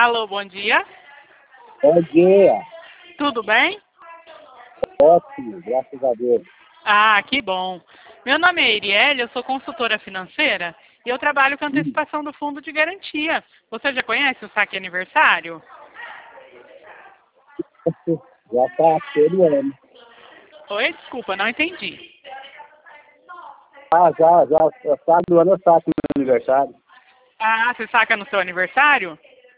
Alô, bom dia. Bom dia. Tudo bem? Ótimo, graças a Deus. Ah, que bom. Meu nome é Iriele, eu sou consultora financeira e eu trabalho com antecipação do fundo de garantia. Você já conhece o saque aniversário? Já está todo ano. Oi, desculpa, não entendi. Já sabe do ano eu saco no aniversário. Ah, você saca no seu aniversário?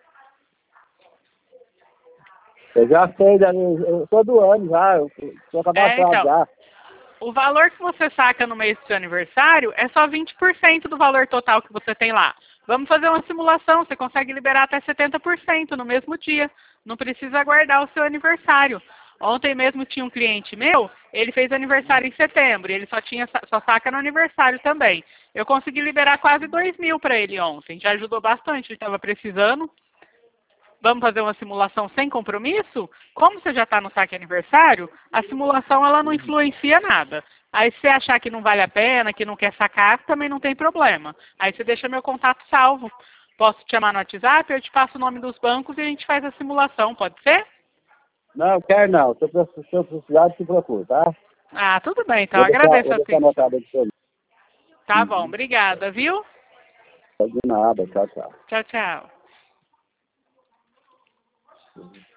Eu já sei, eu todo ano já, eu estou cadastrado Então, já. o valor que você saca no mês do seu aniversário é só 20% do valor total que você tem lá. Vamos fazer uma simulação, você consegue liberar até 70% no mesmo dia. Não precisa aguardar o seu aniversário. Ontem mesmo tinha um cliente meu, ele fez aniversário em setembro, e ele só saca no aniversário também. Eu consegui liberar quase 2.000 para ele ontem, já ajudou bastante, ele estava precisando. Vamos fazer uma simulação sem compromisso? Como você já está no saque aniversário, a simulação ela não influencia nada. Aí se você achar que não vale a pena, que não quer sacar, também não tem problema. Aí você deixa meu contato salvo. Posso te chamar no WhatsApp, eu te passo o nome dos bancos e a gente faz a simulação, pode ser? Não, quero não. Se eu precisar, te procuro, tá? Ah, tudo bem, então agradeço Vou a deixar atenção. anotado aqui pra mim. Tá bom, obrigada, viu? De nada, tchau, tchau. Tchau, tchau.